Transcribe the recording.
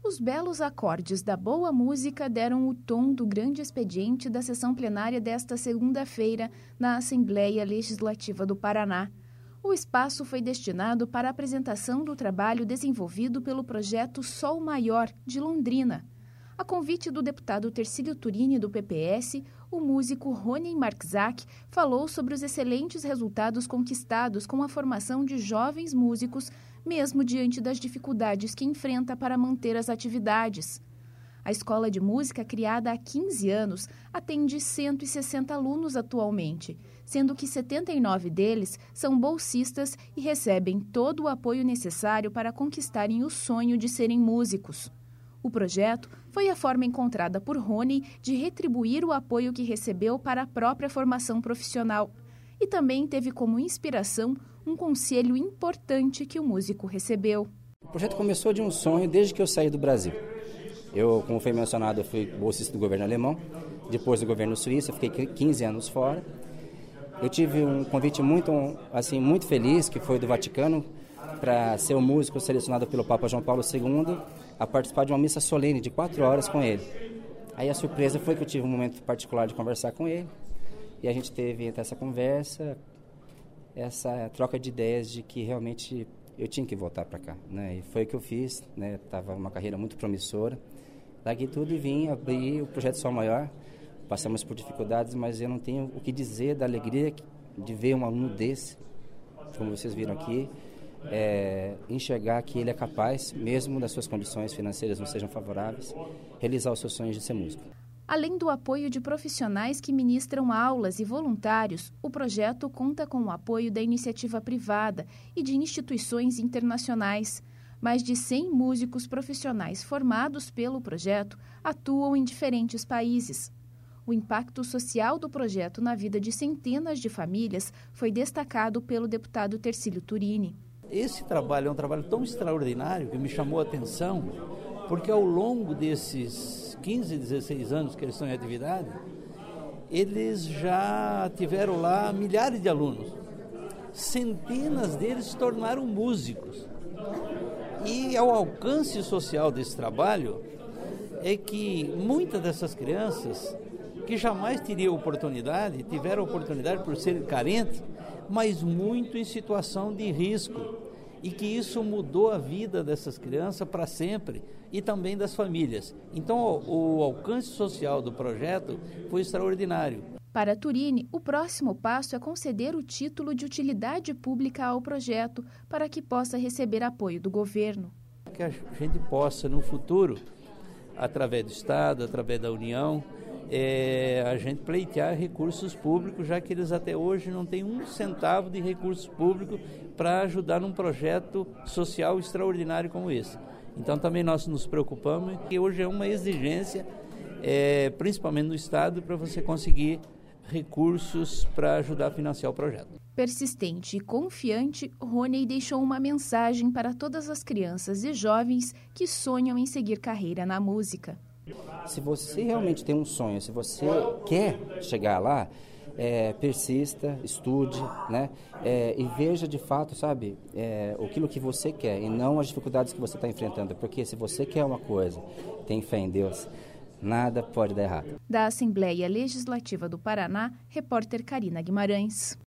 Os belos acordes da boa música deram o tom do grande expediente da sessão plenária desta segunda-feira na Assembleia Legislativa do Paraná. O espaço foi destinado para a apresentação do trabalho desenvolvido pelo projeto Sol Maior, de Londrina. A convite do deputado Tercílio Turini, do PPS, o músico Rony Marczak falou sobre os excelentes resultados conquistados com a formação de jovens músicos, mesmo diante das dificuldades que enfrenta para manter as atividades. A escola de música, criada há 15 anos, atende 160 alunos atualmente, sendo que 79 deles são bolsistas e recebem todo o apoio necessário para conquistarem o sonho de serem músicos. O projeto foi a forma encontrada por Rony de retribuir o apoio que recebeu para a própria formação profissional e também teve como inspiração um conselho importante que o músico recebeu. O projeto começou de um sonho desde que eu saí do Brasil. Eu, como foi mencionado, eu fui bolsista do governo alemão, depois do governo suíço, eu fiquei 15 anos fora. Eu tive um convite muito feliz, que foi do Vaticano, para ser o músico selecionado pelo Papa João Paulo II a participar de uma missa solene de 4 horas com ele. Aí a surpresa foi que eu tive um momento particular de conversar com ele e a gente teve essa conversa, essa troca de ideias de que realmente eu tinha que voltar para cá, né? E foi o que eu fiz, né? Tava uma carreira muito promissora. Larguei tudo e vim abrir o projeto Sol Maior. Passamos por dificuldades, mas eu não tenho o que dizer da alegria de ver um aluno desse, como vocês viram aqui, enxergar que ele é capaz, mesmo das suas condições financeiras não sejam favoráveis, realizar os seus sonhos de ser músico. Além do apoio de profissionais que ministram aulas e voluntários, o projeto conta com o apoio da iniciativa privada e de instituições internacionais. Mais de 100 músicos profissionais formados pelo projeto atuam em diferentes países. O impacto social do projeto na vida de centenas de famílias foi destacado pelo deputado Tercílio Turini. Esse trabalho é um trabalho tão extraordinário que me chamou a atenção, porque ao longo desses 15, 16 anos que eles estão em atividade, eles já tiveram lá milhares de alunos. Centenas deles se tornaram músicos. E ao alcance social desse trabalho é que muitas dessas crianças que jamais teriam oportunidade, tiveram oportunidade por serem carentes, mas muito em situação de risco, e que isso mudou a vida dessas crianças para sempre e também das famílias. Então, o alcance social do projeto foi extraordinário. Para Turini, o próximo passo é conceder o título de utilidade pública ao projeto para que possa receber apoio do governo. Que a gente possa, no futuro, através do Estado, através da União, a gente pleitear recursos públicos, já que eles até hoje não têm um centavo de recurso público para ajudar num projeto social extraordinário como esse. Então também nós nos preocupamos, que hoje é uma exigência, principalmente no Estado, para você conseguir recursos para ajudar a financiar o projeto. Persistente e confiante, Rony deixou uma mensagem para todas as crianças e jovens que sonham em seguir carreira na música. Se você realmente tem um sonho, se você quer chegar lá, persista, estude, né? E veja de fato, sabe, aquilo que você quer e não as dificuldades que você está enfrentando. Porque se você quer uma coisa, tem fé em Deus, nada pode dar errado. Da Assembleia Legislativa do Paraná, repórter Karina Guimarães.